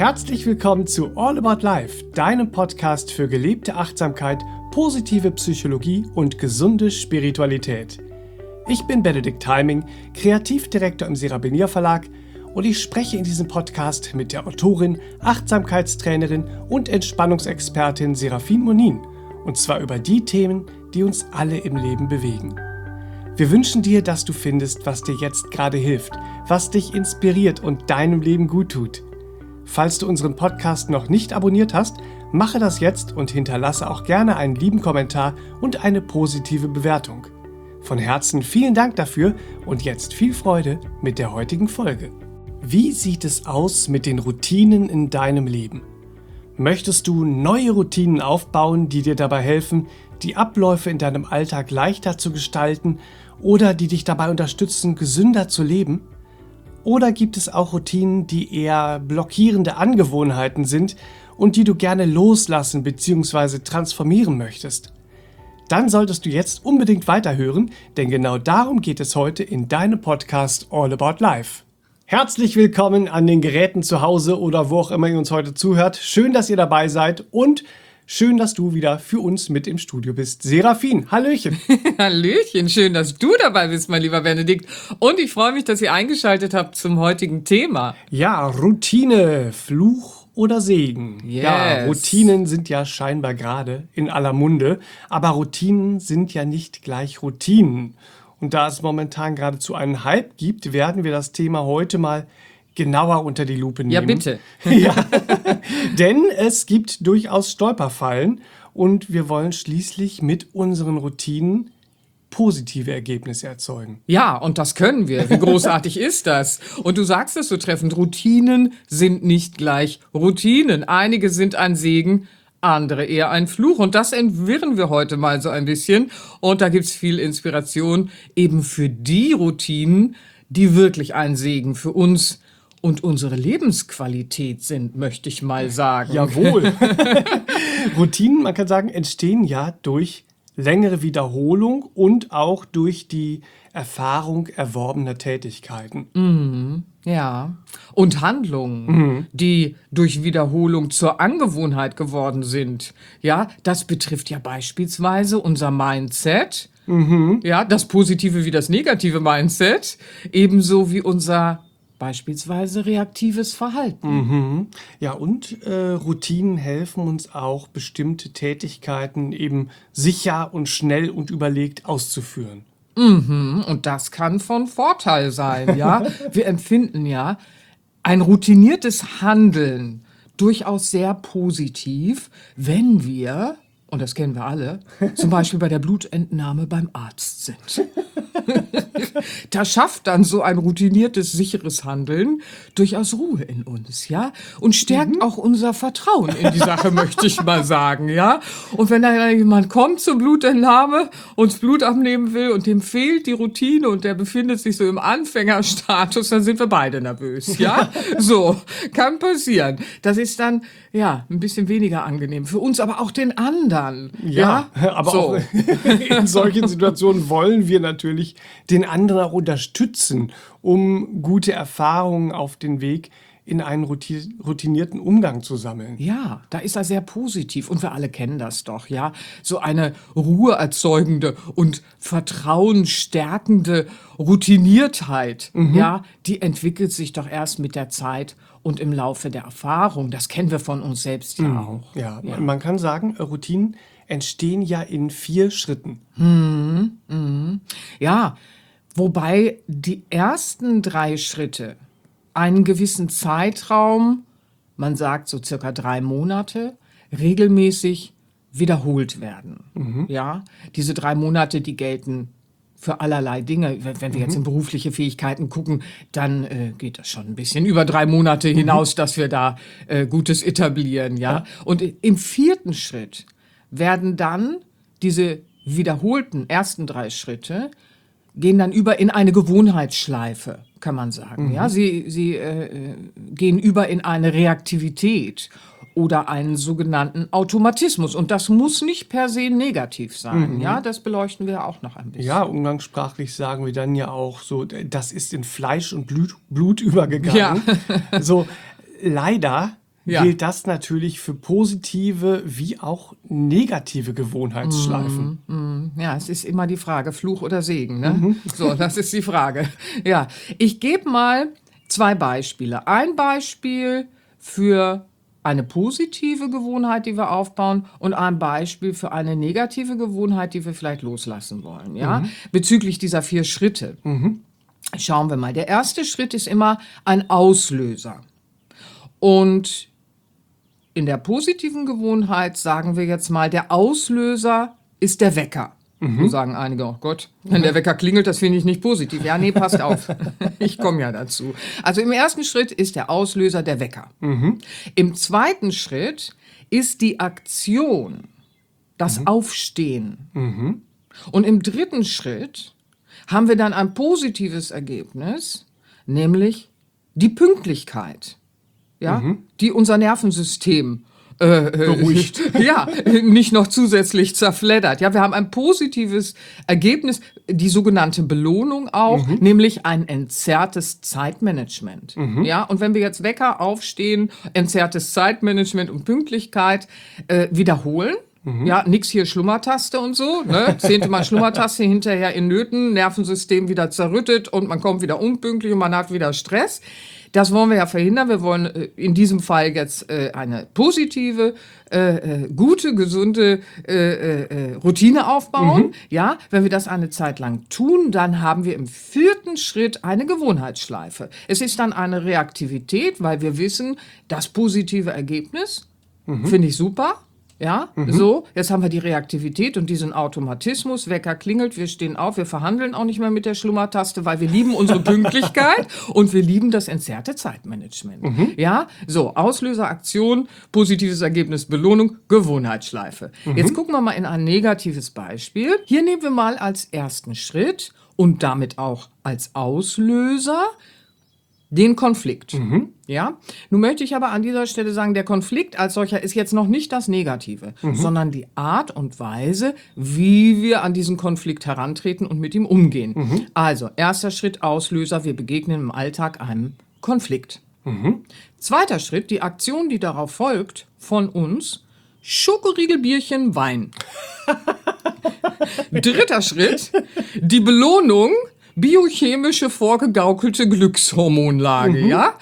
Herzlich willkommen zu All About Life, deinem Podcast für gelebte Achtsamkeit, positive Psychologie und gesunde Spiritualität. Ich bin Benedikt Heiming, Kreativdirektor im Serapinier Verlag und ich spreche in diesem Podcast mit der Autorin, Achtsamkeitstrainerin und Entspannungsexpertin Serafin Monin, und zwar über die Themen, die uns alle im Leben bewegen. Wir wünschen dir, dass du findest, was dir jetzt gerade hilft, was dich inspiriert und deinem Leben gut tut. Falls du unseren Podcast noch nicht abonniert hast, mache das jetzt und hinterlasse auch gerne einen lieben Kommentar und eine positive Bewertung. Von Herzen vielen Dank dafür und jetzt viel Freude mit der heutigen Folge. Wie sieht es aus mit den Routinen in deinem Leben? Möchtest du neue Routinen aufbauen, die dir dabei helfen, die Abläufe in deinem Alltag leichter zu gestalten oder die dich dabei unterstützen, gesünder zu leben? Oder gibt es auch Routinen, die eher blockierende Angewohnheiten sind und die du gerne loslassen bzw. transformieren möchtest? Dann solltest du jetzt unbedingt weiterhören, denn genau darum geht es heute in deinem Podcast All About Life. Herzlich willkommen an den Geräten zu Hause oder wo auch immer ihr uns heute zuhört. Schön, dass ihr dabei seid und schön, dass du wieder für uns mit im Studio bist. Serafin, Hallöchen. Hallöchen, schön, dass du dabei bist, mein lieber Benedikt. Und ich freue mich, dass ihr eingeschaltet habt zum heutigen Thema. Ja, Routine, Fluch oder Segen. Yes. Ja, Routinen sind ja scheinbar gerade in aller Munde, aber Routinen sind ja nicht gleich Routinen. Und da es momentan geradezu einen Hype gibt, werden wir das Thema heute mal genauer unter die Lupe nehmen. Ja, bitte. Ja, denn es gibt durchaus Stolperfallen und wir wollen schließlich mit unseren Routinen positive Ergebnisse erzeugen. Ja, und das können wir. Wie großartig ist das? Und du sagst es so treffend, Routinen sind nicht gleich Routinen. Einige sind ein Segen, andere eher ein Fluch. Und das entwirren wir heute mal so ein bisschen. Und da gibt's viel Inspiration eben für die Routinen, die wirklich ein Segen für uns und unsere Lebensqualität sind, möchte ich mal sagen. Jawohl. Routinen, man kann sagen, entstehen ja durch längere Wiederholung und auch durch die Erfahrung erworbener Tätigkeiten. Ja. Und Handlungen, die durch Wiederholung zur Angewohnheit geworden sind. Ja, das betrifft ja beispielsweise unser Mindset. Ja, das positive wie das negative Mindset. Ebenso wie unser beispielsweise reaktives Verhalten. Ja, und Routinen helfen uns auch, bestimmte Tätigkeiten eben sicher und schnell und überlegt auszuführen. Und das kann von Vorteil sein, ja. Wir empfinden ja ein routiniertes Handeln durchaus sehr positiv, wenn wir, und das kennen wir alle, zum Beispiel bei der Blutentnahme beim Arzt sind. Da schafft dann so ein routiniertes, sicheres Handeln durchaus Ruhe in uns, ja? Und stärkt auch unser Vertrauen in die Sache, möchte ich mal sagen, ja? Und wenn da jemand kommt zur Blutentnahme, uns Blut abnehmen will und dem fehlt die Routine und der befindet sich so im Anfängerstatus, dann sind wir beide nervös, ja? So, kann passieren. Das ist dann, ja, ein bisschen weniger angenehm für uns, aber auch den anderen. Ja, aber so. auch in solchen Situationen wollen wir natürlich den anderen auch unterstützen, um gute Erfahrungen auf den Weg in einen routinierten Umgang zu sammeln. Ja, da ist er sehr positiv und wir alle kennen das doch, ja. So eine ruheerzeugende und vertrauensstärkende Routiniertheit, ja, die entwickelt sich doch erst mit der Zeit und im Laufe der Erfahrung. Das kennen wir von uns selbst ja auch. Ja, man kann sagen, Routinen entstehen ja in 4 Schritten. Ja, wobei die ersten 3 Schritte einen gewissen Zeitraum, man sagt so circa 3 Monate, regelmäßig wiederholt werden. Ja, diese 3 Monate, die gelten für allerlei Dinge. Wenn wir jetzt in berufliche Fähigkeiten gucken, dann geht das schon ein bisschen über 3 Monate hinaus, dass wir da Gutes etablieren. Ja? Und im 4. Schritt werden dann diese wiederholten ersten 3 Schritte gehen dann über in eine Gewohnheitsschleife, kann man sagen. Ja, sie gehen über in eine Reaktivität oder einen sogenannten Automatismus. Und das muss nicht per se negativ sein. Ja, das beleuchten wir auch noch ein bisschen. Ja, umgangssprachlich sagen wir dann ja auch so, das ist in Fleisch und Blut übergegangen. Ja. So, leider Ja. gilt das natürlich für positive wie auch negative Gewohnheitsschleifen. Ja, es ist immer die Frage, Fluch oder Segen, ne? So, das ist die Frage. Ja, ich gebe mal 2 Beispiele. Ein Beispiel für eine positive Gewohnheit, die wir aufbauen, und ein Beispiel für eine negative Gewohnheit, die wir vielleicht loslassen wollen, ja? Bezüglich dieser 4 Schritte. Schauen wir mal. Der erste Schritt ist immer ein Auslöser. Und in der positiven Gewohnheit sagen wir jetzt mal, der Auslöser ist der Wecker. So sagen einige, oh Gott, wenn der Wecker klingelt, das finde ich nicht positiv. Ja, nee, passt auf. Ich komme ja dazu. Also im ersten Schritt ist der Auslöser der Wecker. Im zweiten Schritt ist die Aktion, das Aufstehen. Und im dritten Schritt haben wir dann ein positives Ergebnis, nämlich die Pünktlichkeit. Ja, die unser Nervensystem Beruhigt. ja, nicht noch zusätzlich zerfleddert. Ja, wir haben ein positives Ergebnis, die sogenannte Belohnung auch, nämlich ein entzerrtes Zeitmanagement. Ja, und wenn wir jetzt Wecker aufstehen, entzerrtes Zeitmanagement und Pünktlichkeit wiederholen, ja, nix hier Schlummertaste und so, ne? 10. Mal Schlummertaste, hinterher in Nöten, Nervensystem wieder zerrüttet und man kommt wieder unpünktlich und man hat wieder Stress. Das wollen wir ja verhindern. Wir wollen in diesem Fall jetzt eine positive, gute, gesunde Routine aufbauen. Ja, wenn wir das eine Zeit lang tun, dann haben wir im 4. Schritt eine Gewohnheitsschleife. Es ist dann eine Reaktivität, weil wir wissen, das positive Ergebnis finde ich super. Ja, so, jetzt haben wir die Reaktivität und diesen Automatismus. Wecker klingelt, wir stehen auf, wir verhandeln auch nicht mehr mit der Schlummertaste, weil wir lieben unsere Pünktlichkeit und wir lieben das entzerrte Zeitmanagement. Ja, so, Auslöser, Aktion, positives Ergebnis, Belohnung, Gewohnheitsschleife. Jetzt gucken wir mal in ein negatives Beispiel. Hier nehmen wir mal als ersten Schritt und damit auch als Auslöser den Konflikt. Ja? Nun möchte ich aber an dieser Stelle sagen, der Konflikt als solcher ist jetzt noch nicht das Negative, sondern die Art und Weise, wie wir an diesen Konflikt herantreten und mit ihm umgehen. Also, erster Schritt, Auslöser, wir begegnen im Alltag einem Konflikt. Zweiter Schritt, die Aktion, die darauf folgt, von uns, Schokoriegel, Bierchen, Wein. Dritter Schritt, die Belohnung, biochemische vorgegaukelte Glückshormonlage, ja?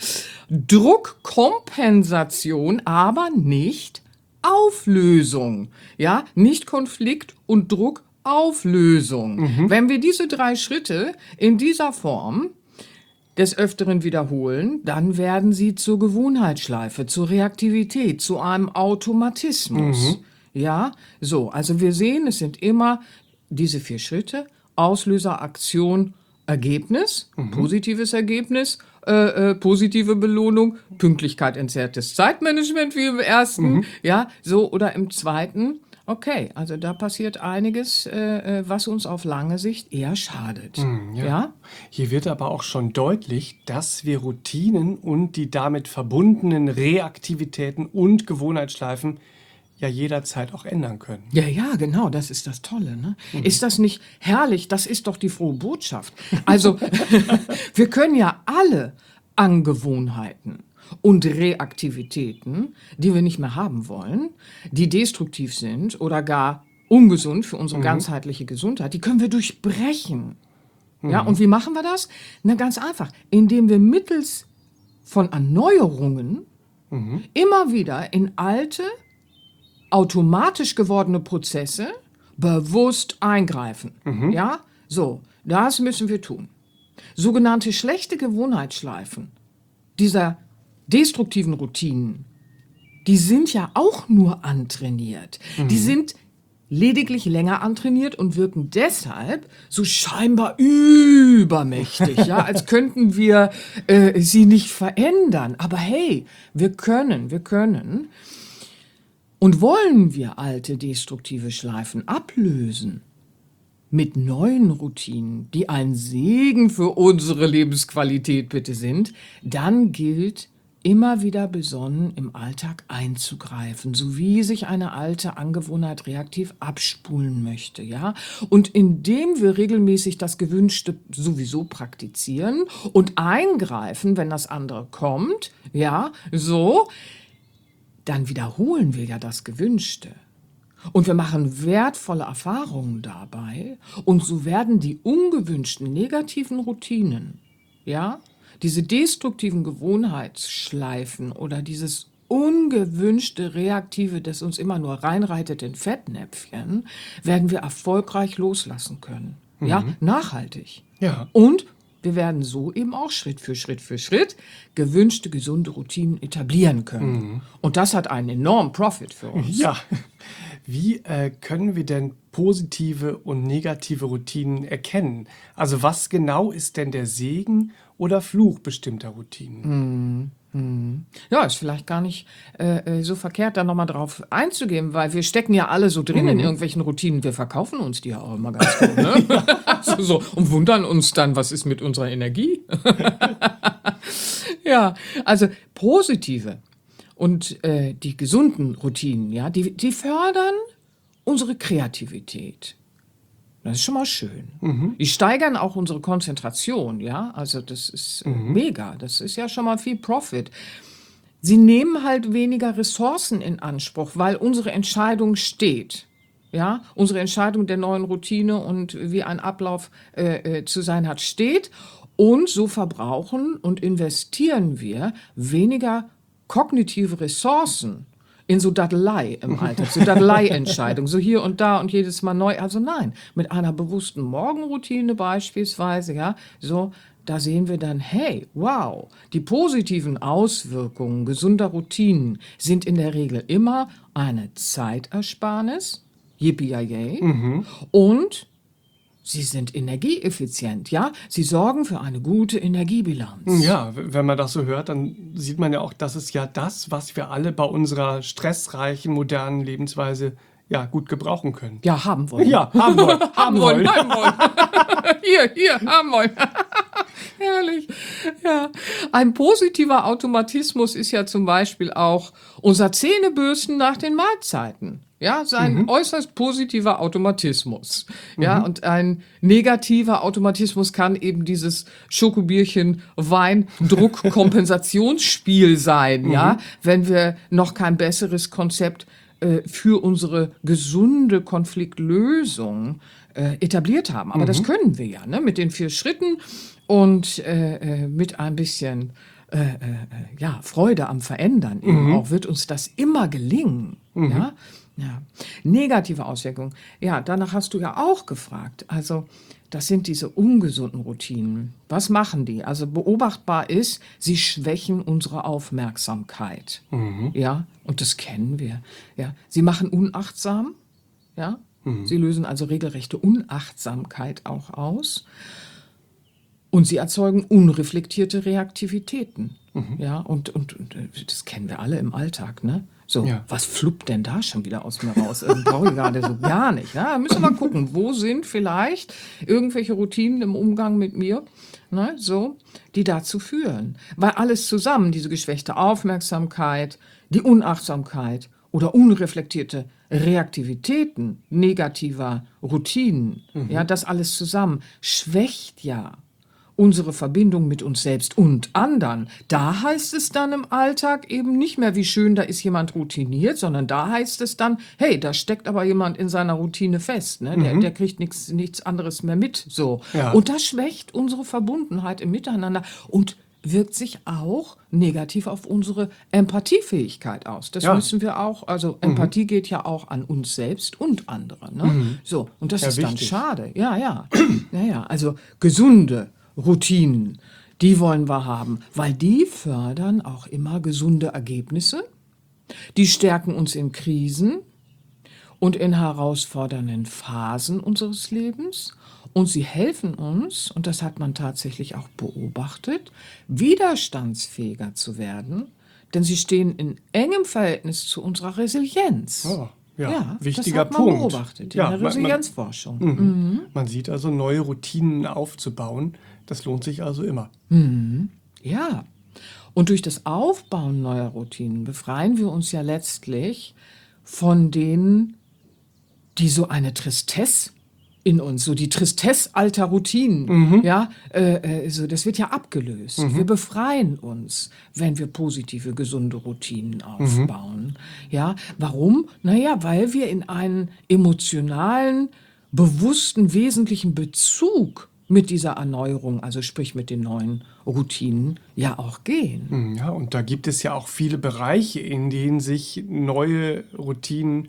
Druckkompensation, aber nicht Auflösung, ja? Nicht Konflikt und Druckauflösung. Wenn wir diese 3 Schritte in dieser Form des Öfteren wiederholen, dann werden sie zur Gewohnheitsschleife, zur Reaktivität, zu einem Automatismus. Ja, so, also wir sehen, es sind immer diese 4 Schritte, Auslöser, Aktion, Ergebnis, positives Ergebnis, positive Belohnung, Pünktlichkeit, entzerrtes Zeitmanagement wie im ersten, ja, so, oder im zweiten. Okay, also da passiert einiges, was uns auf lange Sicht eher schadet. Ja? Hier wird aber auch schon deutlich, dass wir Routinen und die damit verbundenen Reaktivitäten und Gewohnheitsschleifen ja jederzeit auch ändern können. Ja, ja, genau, das ist das Tolle. Ne? Ist das nicht herrlich? Das ist doch die frohe Botschaft. Also, wir können ja alle Angewohnheiten und Reaktivitäten, die wir nicht mehr haben wollen, die destruktiv sind oder gar ungesund für unsere ganzheitliche Gesundheit, die können wir durchbrechen. Ja, und wie machen wir das? Na, ganz einfach, indem wir mittels von Erneuerungen immer wieder in alte, automatisch gewordene Prozesse bewusst eingreifen. Ja, so, das müssen wir tun. Sogenannte schlechte Gewohnheitsschleifen dieser destruktiven Routinen, die sind ja auch nur antrainiert. Die sind lediglich länger antrainiert und wirken deshalb so scheinbar übermächtig, ja, als könnten wir sie nicht verändern. Aber hey, wir können. Und wollen wir alte destruktive Schleifen ablösen mit neuen Routinen, die ein Segen für unsere Lebensqualität bitte sind, dann gilt immer wieder besonnen im Alltag einzugreifen, so wie sich eine alte Angewohnheit reaktiv abspulen möchte, ja? Und indem wir regelmäßig das Gewünschte sowieso praktizieren und eingreifen, wenn das andere kommt, ja, so, dann wiederholen wir ja das Gewünschte. Und wir machen wertvolle Erfahrungen dabei und so werden die ungewünschten negativen Routinen, ja, diese destruktiven Gewohnheitsschleifen oder dieses ungewünschte Reaktive, das uns immer nur reinreitet in Fettnäpfchen, werden wir erfolgreich loslassen können. Ja, nachhaltig. Ja. Und wir werden so eben auch Schritt für Schritt gewünschte, gesunde Routinen etablieren können. Und das hat einen enormen Profit für uns. Ja. Wie können wir denn positive und negative Routinen erkennen? Also was genau ist denn der Segen oder Fluch bestimmter Routinen? Ja, ist vielleicht gar nicht so verkehrt, da nochmal drauf einzugehen, weil wir stecken ja alle so drin in irgendwelchen Routinen. Wir verkaufen uns die ja auch immer ganz gut, ne? so, und wundern uns dann, was ist mit unserer Energie? Ja, also positive und die gesunden Routinen, ja, die fördern unsere Kreativität. Das ist schon mal schön. Die steigern auch unsere Konzentration, ja. Also das ist mega. Das ist ja schon mal viel Profit. Sie nehmen halt weniger Ressourcen in Anspruch, weil unsere Entscheidung steht. Ja, unsere Entscheidung der neuen Routine und wie ein Ablauf zu sein hat, steht. Und so verbrauchen und investieren wir weniger kognitive Ressourcen in so Daddelei im Alltag, so Daddelei-Entscheidungen, so hier und da und jedes Mal neu. Also nein, mit einer bewussten Morgenroutine beispielsweise, ja, so, da sehen wir dann, hey, wow, die positiven Auswirkungen gesunder Routinen sind in der Regel immer eine Zeitersparnis, yippie-yay, und sie sind energieeffizient, ja? Sie sorgen für eine gute Energiebilanz. Ja, wenn man das so hört, dann sieht man ja auch, das ist ja das, was wir alle bei unserer stressreichen, modernen Lebensweise ja gut gebrauchen können. Ja, haben wollen. Ja, haben wollen. haben wollen. Hier, haben wollen. Herrlich. Ja. Ein positiver Automatismus ist ja zum Beispiel auch unser Zähnebürsten nach den Mahlzeiten. Ja, sein äußerst positiver Automatismus. Ja, und ein negativer Automatismus kann eben dieses Schokobierchen Wein-Druck-Kompensationsspiel sein. Ja, wenn wir noch kein besseres Konzept für unsere gesunde Konfliktlösung etabliert haben. Aber das können wir ja, ne? Mit den 4 Schritten und mit ein bisschen Freude am Verändern eben auch wird uns das immer gelingen. Ja? Ja. Negative Auswirkungen. Ja, danach hast du ja auch gefragt. Also das sind diese ungesunden Routinen. Was machen die? Also beobachtbar ist, sie schwächen unsere Aufmerksamkeit. Ja, und das kennen wir. Ja, sie machen unachtsam. Ja, sie lösen also regelrechte Unachtsamkeit auch aus. Und sie erzeugen unreflektierte Reaktivitäten. Ja, und das kennen wir alle im Alltag, ne? So, Ja. was fluppt denn da schon wieder aus mir raus? Brauche ich gerade so gar nicht. Ja, müssen wir mal gucken, wo sind vielleicht irgendwelche Routinen im Umgang mit mir, ne, so, die dazu führen. Weil alles zusammen, diese geschwächte Aufmerksamkeit, die Unachtsamkeit oder unreflektierte Reaktivitäten negativer Routinen, ja, das alles zusammen schwächt ja unsere Verbindung mit uns selbst und anderen. Da heißt es dann im Alltag eben nicht mehr, wie schön, da ist jemand routiniert, sondern da heißt es dann, hey, da steckt aber jemand in seiner Routine fest, ne? Der kriegt nichts anderes mehr mit, so. Ja. Und das schwächt unsere Verbundenheit im Miteinander und wirkt sich auch negativ auf unsere Empathiefähigkeit aus. Das Ja. müssen wir auch, also Empathie geht ja auch an uns selbst und andere, ne? So, und das Ja, ist dann wichtig. schade. Ja, also gesunde Routinen, die wollen wir haben, weil die fördern auch immer gesunde Ergebnisse, die stärken uns in Krisen und in herausfordernden Phasen unseres Lebens und sie helfen uns, und das hat man tatsächlich auch beobachtet, widerstandsfähiger zu werden, denn sie stehen in engem Verhältnis zu unserer Resilienz. Oh, ja, das wichtiger hat man Punkt. beobachtet in Ja, der man- Resilienzforschung. Man sieht also, neue Routinen aufzubauen, das lohnt sich also immer. Ja, und durch das Aufbauen neuer Routinen befreien wir uns ja letztlich von denen, die so eine Tristesse in uns, so die Tristesse alter Routinen, ja, so, das wird ja abgelöst. Wir befreien uns, wenn wir positive, gesunde Routinen aufbauen. Ja, warum? Naja, weil wir in einen emotionalen, bewussten, wesentlichen Bezug mit dieser Erneuerung, also sprich mit den neuen Routinen, ja auch gehen. Ja, und da gibt es ja auch viele Bereiche, in denen sich neue Routinen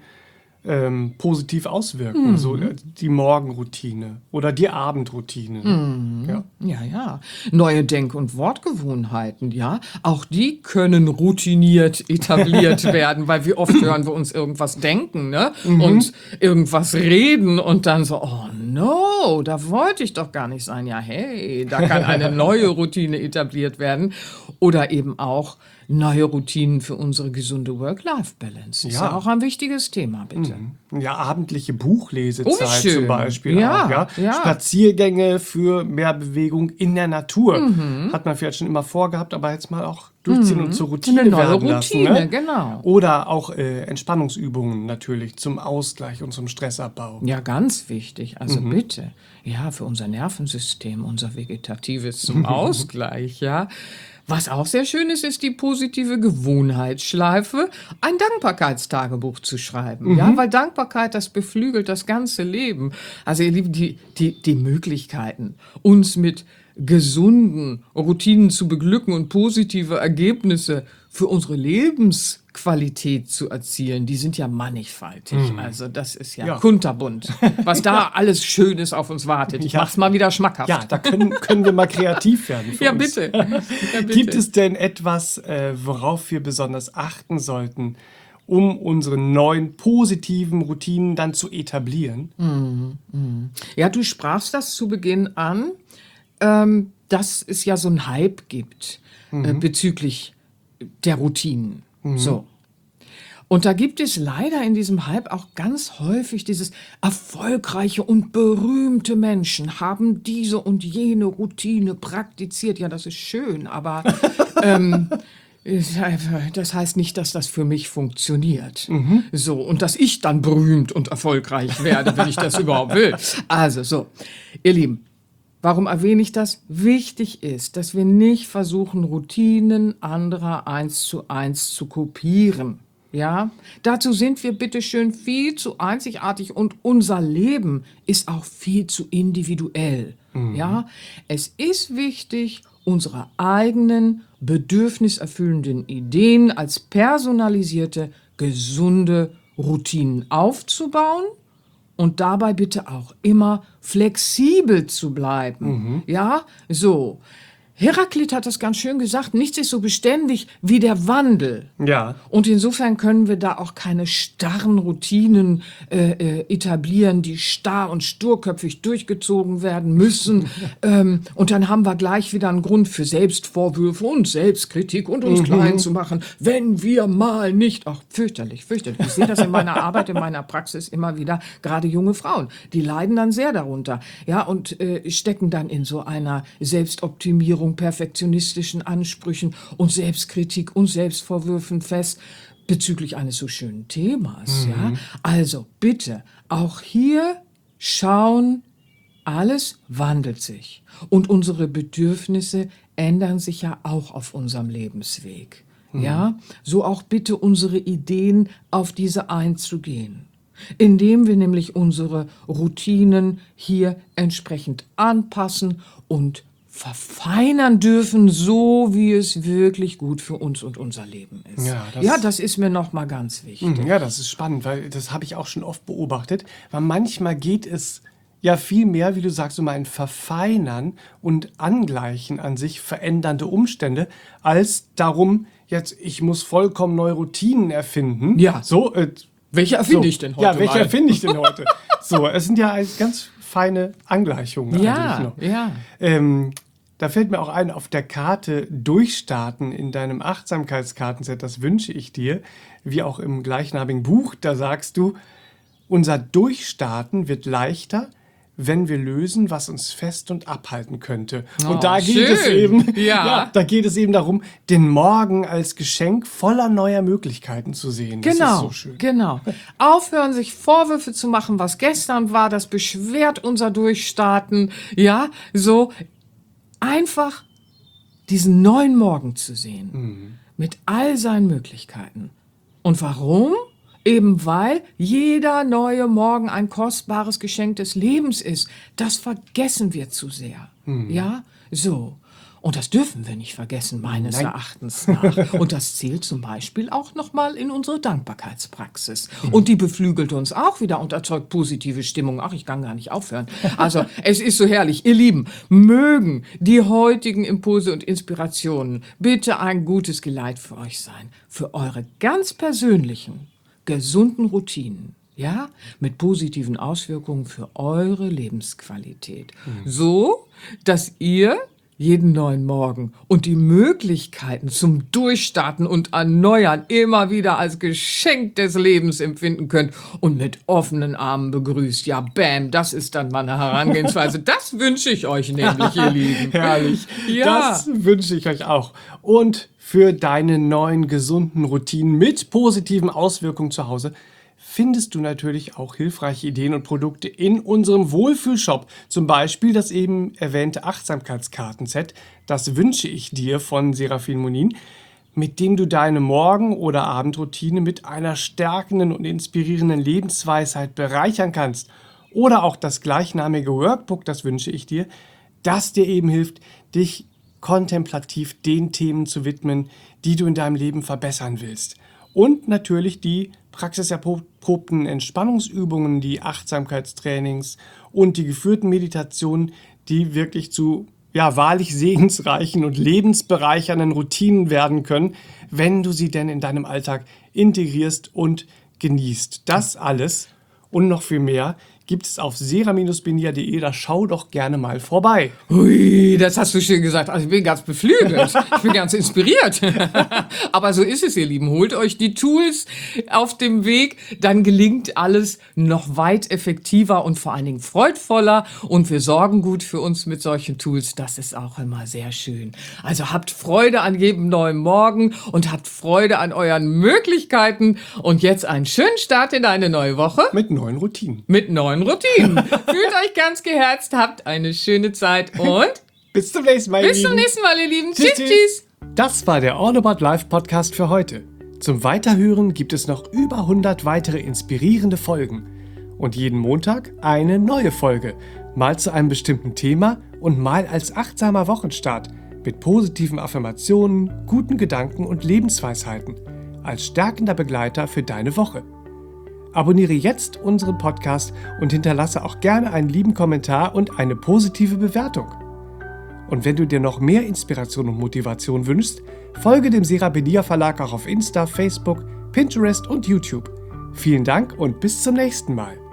positiv auswirken. So die Morgenroutine oder die Abendroutine. Ja. Ja. Neue Denk- und Wortgewohnheiten, ja, auch die können routiniert etabliert werden, weil wie oft hören wir uns irgendwas denken, ne? Und irgendwas reden und dann so, oh no, da wollte ich doch gar nicht sein. Ja, hey, da kann eine neue Routine etabliert werden. Oder eben auch neue Routinen für unsere gesunde Work-Life-Balance. Ist ja auch ein wichtiges Thema, bitte. Ja, abendliche Buchlesezeit Oh, wie schön. zum Beispiel Ja, auch. Ja? ja. Spaziergänge für mehr Bewegung in der Natur. Hat man vielleicht schon immer vorgehabt, aber jetzt mal auch durchziehen und zur Routine Eine neue werden lassen. Routine, Ne? genau. Oder auch Entspannungsübungen natürlich zum Ausgleich und zum Stressabbau. Ja, ganz wichtig. Also bitte, ja, für unser Nervensystem, unser Vegetatives zum Ausgleich, ja. Was auch sehr schön ist, ist die positive Gewohnheitsschleife, ein Dankbarkeitstagebuch zu schreiben. Ja, weil Dankbarkeit, das beflügelt das ganze Leben. Also ihr Lieben, die Möglichkeiten, uns mit gesunden Routinen zu beglücken und positive Ergebnisse für unsere Lebensqualität zu erzielen, die sind ja mannigfaltig. Also das ist ja kunterbunt, was da alles Schönes auf uns wartet. Ich mach's mal wieder schmackhaft. Ja, da können wir mal kreativ werden für Ja, uns. bitte. Ja, bitte. Gibt es denn etwas, worauf wir besonders achten sollten, um unsere neuen positiven Routinen dann zu etablieren? Ja, du sprachst das zu Beginn an, dass es ja so einen Hype gibt bezüglich der Routinen. So. Und da gibt es leider in diesem Hype auch ganz häufig dieses erfolgreiche und berühmte Menschen haben diese und jene Routine praktiziert. Ja, das ist schön, aber das heißt nicht, dass das für mich funktioniert. So, und dass ich dann berühmt und erfolgreich werde, wenn ich das überhaupt will. Also so, ihr Lieben, warum erwähne ich das? Wichtig ist, dass wir nicht versuchen, Routinen anderer 1:1 zu kopieren. Ja, dazu sind wir bitteschön viel zu einzigartig und unser Leben ist auch viel zu individuell. Ja, es ist wichtig, unsere eigenen, bedürfniserfüllenden Ideen als personalisierte, gesunde Routinen aufzubauen und dabei bitte auch immer flexibel zu bleiben. Ja, so. Heraklit hat das ganz schön gesagt, nichts ist so beständig wie der Wandel. Ja. Und insofern können wir da auch keine starren Routinen etablieren, die starr und sturköpfig durchgezogen werden müssen. Und dann haben wir gleich wieder einen Grund für Selbstvorwürfe und Selbstkritik und uns klein zu machen, wenn wir mal nicht. Ach, fürchterlich, fürchterlich. Ich sehe das in meiner Arbeit, in meiner Praxis immer wieder, gerade junge Frauen. Die leiden dann sehr darunter, ja, und stecken dann in so einer Selbstoptimierung, perfektionistischen Ansprüchen und Selbstkritik und Selbstvorwürfen fest bezüglich eines so schönen Themas. Ja? Also bitte, auch hier schauen, alles wandelt sich und unsere Bedürfnisse ändern sich ja auch auf unserem Lebensweg. Ja? So auch bitte unsere Ideen auf diese einzugehen, indem wir nämlich unsere Routinen hier entsprechend anpassen und verfeinern dürfen, so wie es wirklich gut für uns und unser Leben ist. Ja, das ist mir noch mal ganz wichtig. Ja, das ist spannend, weil das habe ich auch schon oft beobachtet, weil manchmal geht es ja viel mehr, wie du sagst, um ein Verfeinern und Angleichen an sich verändernde Umstände, als darum, jetzt ich muss vollkommen neue Routinen erfinden. Ja. So, Welche erfinde ich denn heute Ja, welche mal? erfinde ich denn heute? So, es sind ja ganz feine Angleichungen eigentlich noch. Ja. Da fällt mir auch ein, auf der Karte Durchstarten in deinem Achtsamkeitskartenset, das wünsche ich dir, wie auch im gleichnamigen Buch, da sagst du, unser Durchstarten wird leichter, wenn wir lösen, was uns fest und abhalten könnte. Oh, und da geht schön. es eben, Ja. da geht es eben darum, den Morgen als Geschenk voller neuer Möglichkeiten zu sehen. Das ist Genau, so schön. genau. Aufhören, sich Vorwürfe zu machen, was gestern war, das beschwert unser Durchstarten. Ja, so einfach diesen neuen Morgen zu sehen. Mit all seinen Möglichkeiten. Und warum? Eben weil jeder neue Morgen ein kostbares Geschenk des Lebens ist. Das vergessen wir zu sehr. Ja, so. Und das dürfen wir nicht vergessen, meines Erachtens nach. Und das zählt zum Beispiel auch nochmal in unsere Dankbarkeitspraxis. Und die beflügelt uns auch wieder und erzeugt positive Stimmung. Ach, ich kann gar nicht aufhören. Also, es ist so herrlich. Ihr Lieben, mögen die heutigen Impulse und Inspirationen bitte ein gutes Geleit für euch sein. Für eure ganz persönlichen, gesunden Routinen. Ja, mit positiven Auswirkungen für eure Lebensqualität. So, dass ihr jeden neuen Morgen und die Möglichkeiten zum Durchstarten und Erneuern immer wieder als Geschenk des Lebens empfinden könnt und mit offenen Armen begrüßt. Ja, bam, das ist dann meine Herangehensweise. Das wünsche ich euch nämlich, ihr Lieben. Herrlich. Ja. Das wünsche ich euch auch. Und für deine neuen gesunden Routinen mit positiven Auswirkungen zu Hause findest du natürlich auch hilfreiche Ideen und Produkte in unserem Wohlfühlshop. Zum Beispiel das eben erwähnte Achtsamkeitskartenset, das wünsche ich dir von Serafin Monin, mit dem du deine Morgen- oder Abendroutine mit einer stärkenden und inspirierenden Lebensweisheit bereichern kannst. Oder auch das gleichnamige Workbook, das wünsche ich dir, das dir eben hilft, dich kontemplativ den Themen zu widmen, die du in deinem Leben verbessern willst. Und natürlich die praxiserprobten Entspannungsübungen, die Achtsamkeitstrainings und die geführten Meditationen, die wirklich zu wahrlich segensreichen und lebensbereichernden Routinen werden können, wenn du sie denn in deinem Alltag integrierst und genießt. Das alles und noch viel mehr gibt es auf sera-benia.de, da schau doch gerne mal vorbei. Hui, das hast du schön gesagt. Also ich bin ganz beflügelt. Ich bin ganz inspiriert. Aber so ist es, ihr Lieben. Holt euch die Tools auf dem Weg, dann gelingt alles noch weit effektiver und vor allen Dingen freudvoller. Und wir sorgen gut für uns mit solchen Tools. Das ist auch immer sehr schön. Also habt Freude an jedem neuen Morgen und habt Freude an euren Möglichkeiten. Und jetzt einen schönen Start in eine neue Woche. Mit neuen Routinen. Mit neuen Routinen. Fühlt euch ganz geherzt, habt eine schöne Zeit und bis zum nächsten Mal, ihr bis zum Lieben. nächsten Mal, ihr Lieben. Tschüss, Tschüss, tschüss. Das war der All About Life Podcast für heute. Zum Weiterhören gibt es noch über 100 weitere inspirierende Folgen. Und jeden Montag eine neue Folge. Mal zu einem bestimmten Thema und mal als achtsamer Wochenstart. Mit positiven Affirmationen, guten Gedanken und Lebensweisheiten. Als stärkender Begleiter für deine Woche. Abonniere jetzt unseren Podcast und hinterlasse auch gerne einen lieben Kommentar und eine positive Bewertung. Und wenn du dir noch mehr Inspiration und Motivation wünschst, folge dem Sera-Benia Verlag auch auf Insta, Facebook, Pinterest und YouTube. Vielen Dank und bis zum nächsten Mal.